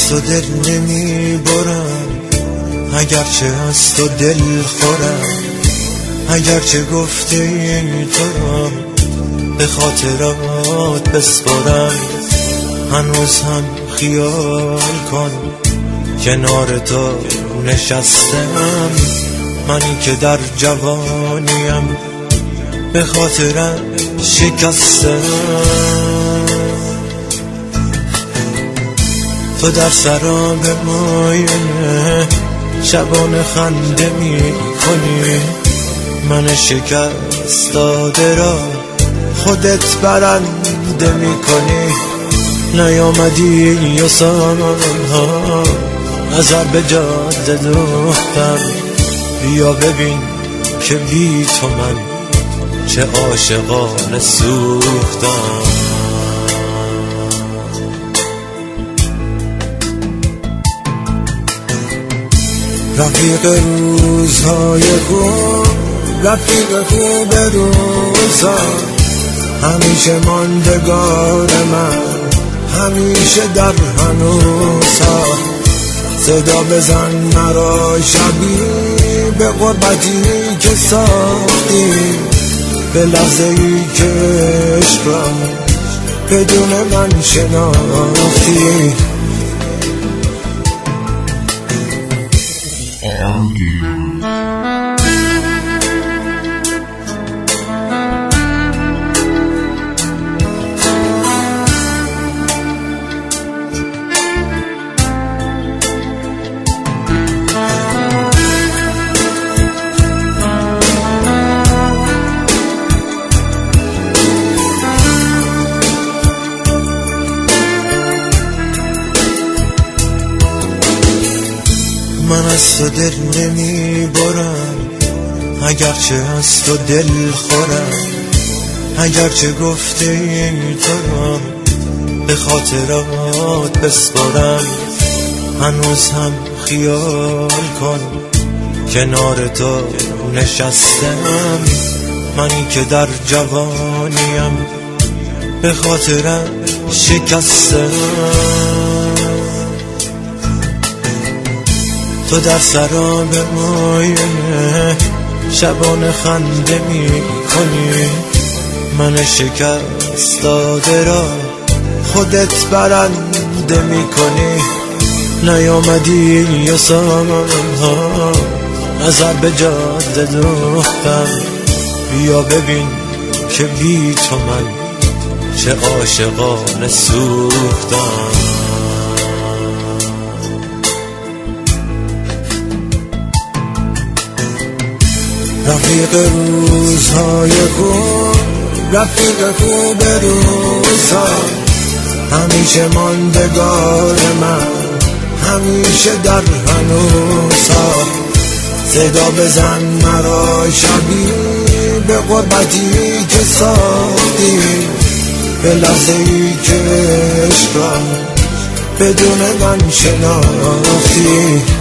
تو دل نمی برم، اگرچه از تو دل خورم، اگرچه گفته ای تو را به خاطرات بسپرم، هنوز هم خیال کن کنار تو نشستم، منی که در جوانیم به خاطرم شکستم. تو در سراب ماینه شبانه خنده می کنی، من شکست داده را خودت برنده می کنی. نیامدی و سالها نظر به جاده دوختم، بیا ببین که بی تو من چه عاشقانه سوختم. رفیق روزهای خوب، رفیق خوب روزا، همیشه ماندگار من، همیشه در هنوزها. صدا بزن مرا شبی به غربتی که ساختی، به لحظه ای که عشق را بدون من شناختی. من از تو دل نمی برم، اگرچه از تو دل خورم، اگرچه گفته ای تو را به خاطرات بسپرم، هنوز هم خیال کن کنار تو نشستم، منی که در جوانیم به خاطرم شکستم. تو در سراب ماینه شبانه خنده می کنی، من شکست داده را خودت برنده می کنی. نیامدی و سالها نظر به جاده دوختم، بیا ببین که بی تو من چه عاشقانه سوختم. رفیق روزهای خوب، رفیق خوب روزا، همیشه ماندگار من، همیشه در هنوزها. صدا بزن مرا شبی به غربتی که ساختی، به لحظه ای که عشق را بدون من شناختی.